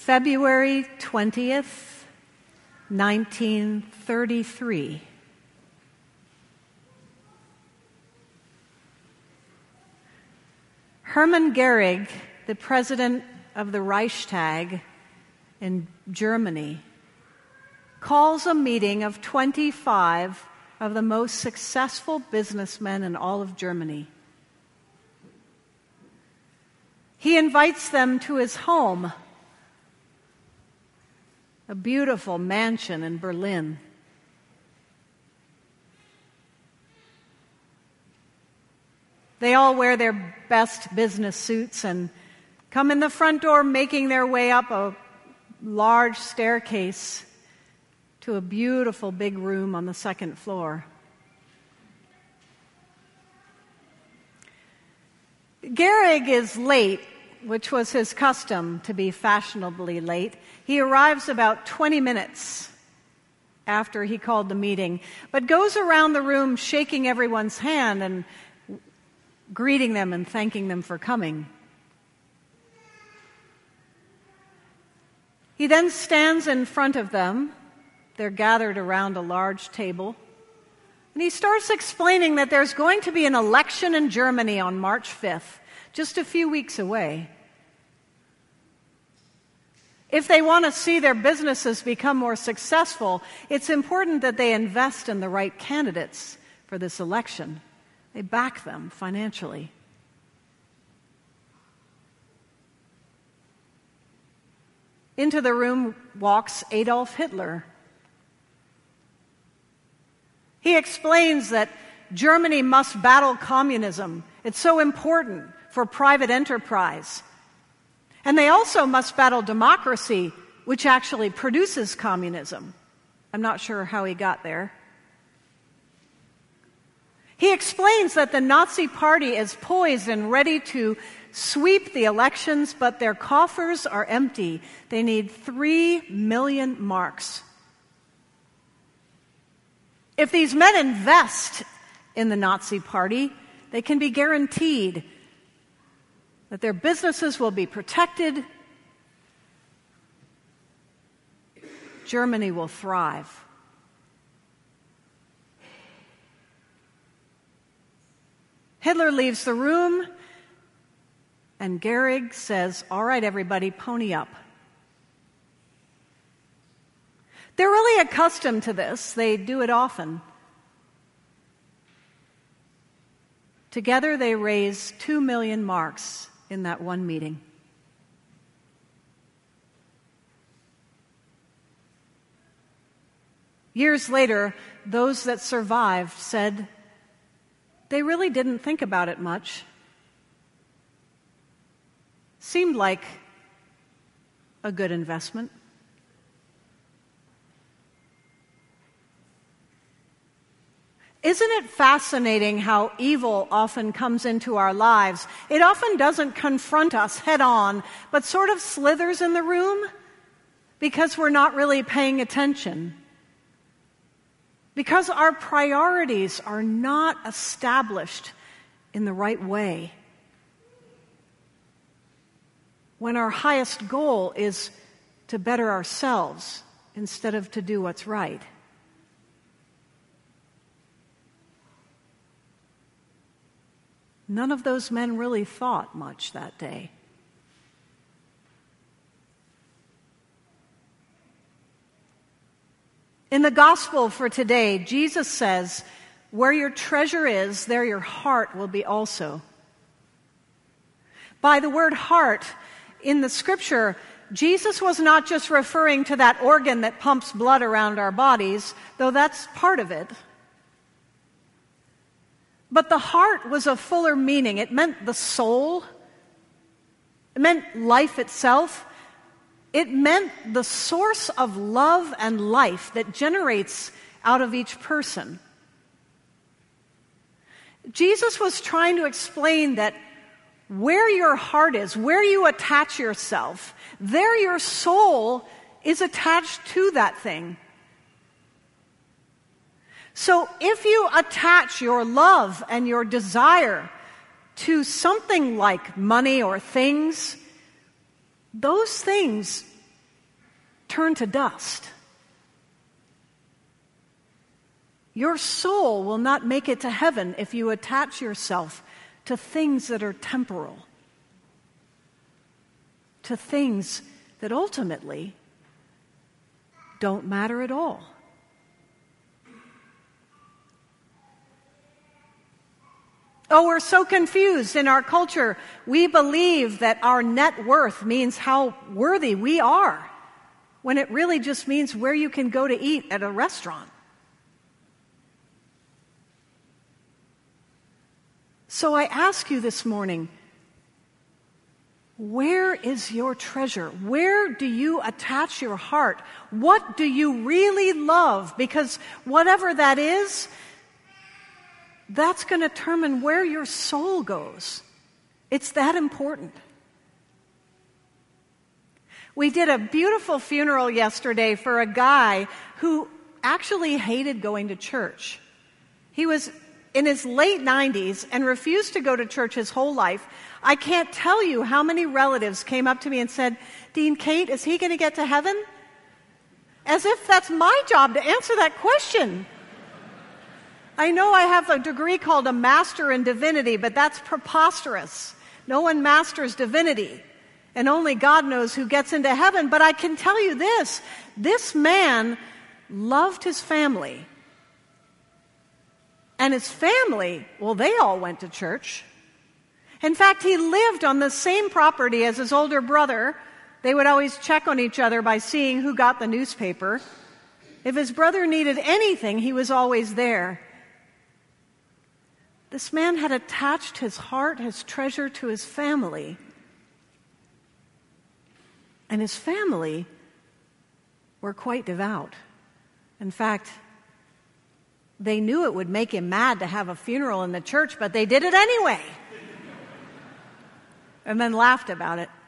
February 20th, 1933. Hermann Goering, the president of the Reichstag in Germany, calls a meeting of 25 of the most successful businessmen in all of Germany. He invites them to his home, a beautiful mansion in Berlin. They all wear their best business suits and come in the front door, making their way up a large staircase to a beautiful big room on the second floor. Goering is late, which was his custom to be fashionably late. He arrives about 20 minutes after he called the meeting, but goes around the room shaking everyone's hand and greeting them and thanking them for coming. He then stands in front of them. They're gathered around a large table. And he starts explaining that there's going to be an election in Germany on March 5th, just a few weeks away. If they want to see their businesses become more successful, it's important that they invest in the right candidates for this election. They back them financially. Into the room walks Adolf Hitler. He explains that Germany must battle communism. It's so important for private enterprise. And they also must battle democracy, which actually produces communism. I'm not sure how he got there. He explains that the Nazi Party is poised and ready to sweep the elections, but their coffers are empty. They need 3 million marks. If these men invest in the Nazi Party, they can be guaranteed that their businesses will be protected. Germany will thrive. Hitler leaves the room, and Goering says, "All right, everybody, pony up." They're really accustomed to this. They do it often. Together, they raise 2 million marks in that one meeting. Years later, those that survived said they really didn't think about it much. Seemed like a good investment. Isn't it fascinating how evil often comes into our lives? It often doesn't confront us head on, but sort of slithers in the room because we're not really paying attention. Because our priorities are not established in the right way. When our highest goal is to better ourselves instead of to do what's right. None of those men really thought much that day. In the gospel for today, Jesus says, "Where your treasure is, there your heart will be also." By the word heart, in the scripture, Jesus was not just referring to that organ that pumps blood around our bodies, though that's part of it. But the heart was a fuller meaning. It meant the soul. It meant life itself. It meant the source of love and life that generates out of each person. Jesus was trying to explain that where your heart is, where you attach yourself, there your soul is attached to that thing. So if you attach your love and your desire to something like money or things, those things turn to dust. Your soul will not make it to heaven if you attach yourself to things that are temporal, to things that ultimately don't matter at all. Oh, we're so confused in our culture. We believe that our net worth means how worthy we are, when it really just means where you can go to eat at a restaurant. So I ask you this morning, where is your treasure? Where do you attach your heart? What do you really love? Because whatever that is, that's going to determine where your soul goes. It's that important. We did a beautiful funeral yesterday for a guy who actually hated going to church. He was in his late 90s and refused to go to church his whole life. I can't tell you how many relatives came up to me and said, "Dean, Kate, is he going to get to heaven?" As if that's my job to answer that question. I know I have a degree called a master in divinity, but that's preposterous. No one masters divinity, and only God knows who gets into heaven. But I can tell you this man loved his family. And his family, well, they all went to church. In fact, he lived on the same property as his older brother. They would always check on each other by seeing who got the newspaper. If his brother needed anything, he was always there. This man had attached his heart, his treasure to his family. And his family were quite devout. In fact, they knew it would make him mad to have a funeral in the church, but they did it anyway. And then laughed about it.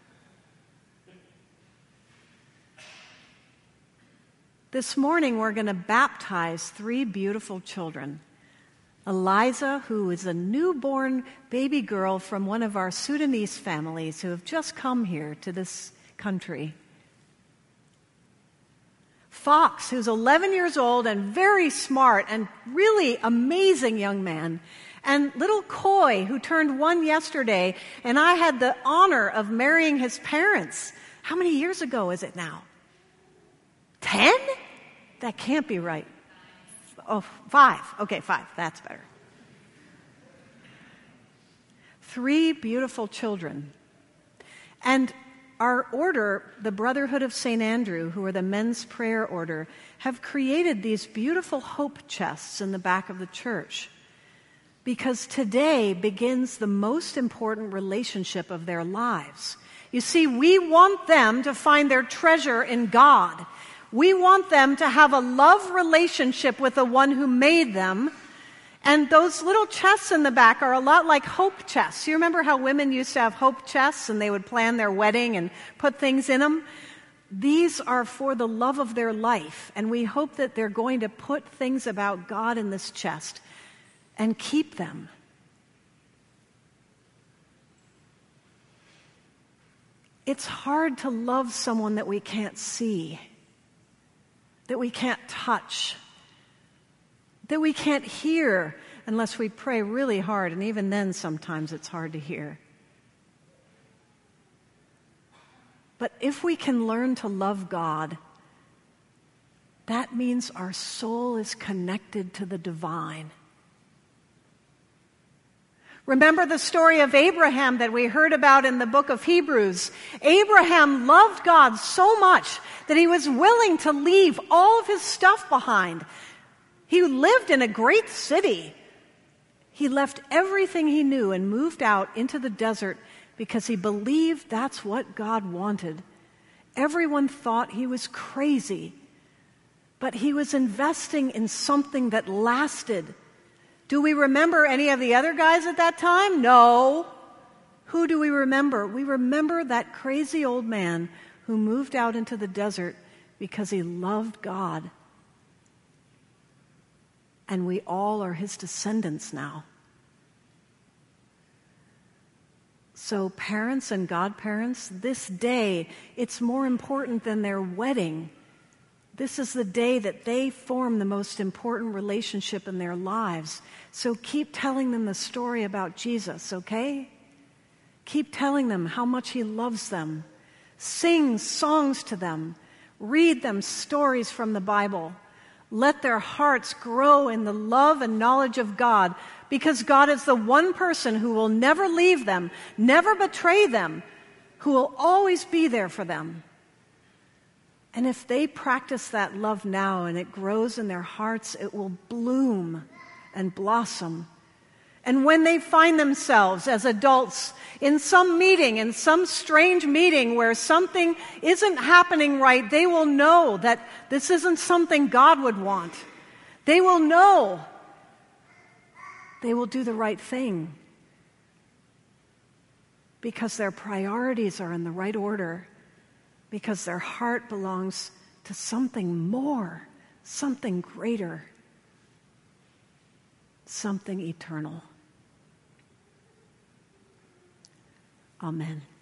This morning we're going to baptize 3 beautiful children. Eliza, who is a newborn baby girl from one of our Sudanese families who have just come here to this country. Fox, who's 11 years old and very smart and really amazing young man. And little Coy, who turned 1 yesterday, and I had the honor of marrying his parents. How many years ago is it now? 10? That can't be right. Oh, 5. Okay, 5. That's better. 3 beautiful children. And our order, the Brotherhood of St. Andrew, who are the men's prayer order, have created these beautiful hope chests in the back of the church. Because today begins the most important relationship of their lives. You see, we want them to find their treasure in God. We want them to have a love relationship with the one who made them. And those little chests in the back are a lot like hope chests. You remember how women used to have hope chests and they would plan their wedding and put things in them? These are for the love of their life. And we hope that they're going to put things about God in this chest and keep them. It's hard to love someone that we can't see, that we can't touch, that we can't hear unless we pray really hard, and even then sometimes it's hard to hear. But if we can learn to love God, that means our soul is connected to the divine. Remember the story of Abraham that we heard about in the book of Hebrews. Abraham loved God so much that he was willing to leave all of his stuff behind. He lived in a great city. He left everything he knew and moved out into the desert because he believed that's what God wanted. Everyone thought he was crazy, but he was investing in something that lasted. Do we remember any of the other guys at that time? No. Who do we remember? We remember that crazy old man who moved out into the desert because he loved God. And we all are his descendants now. So parents and godparents, this day, it's more important than their wedding. This is the day that they form the most important relationship in their lives. So keep telling them the story about Jesus, okay? Keep telling them how much he loves them. Sing songs to them. Read them stories from the Bible. Let their hearts grow in the love and knowledge of God, because God is the one person who will never leave them, never betray them, who will always be there for them. And if they practice that love now and it grows in their hearts, it will bloom and blossom. And when they find themselves as adults in some meeting, in some strange meeting where something isn't happening right, they will know that this isn't something God would want. They will know. They will do the right thing because their priorities are in the right order, because their heart belongs to something more, something greater, something eternal. Amen.